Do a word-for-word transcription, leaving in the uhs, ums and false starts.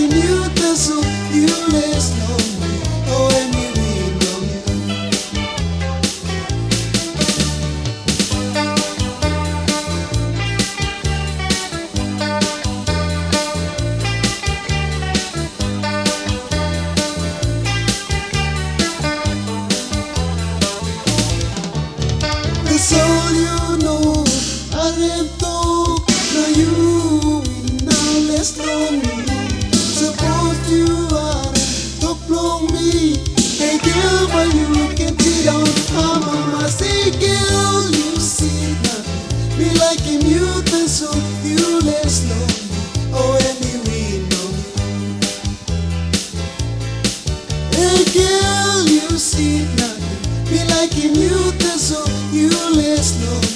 him you the so you less lonely. Oh, and you ain't lonely. That's all you know. I didn't talk. Now you in now less lonely. Suppose you are talk long me. Hey girl, but you can see down. I'm on my say girl, you see now. Me like him you the so you less lonely. Oh, anyway, no. Hey girl, you see now. Me like him you the so you less lonely.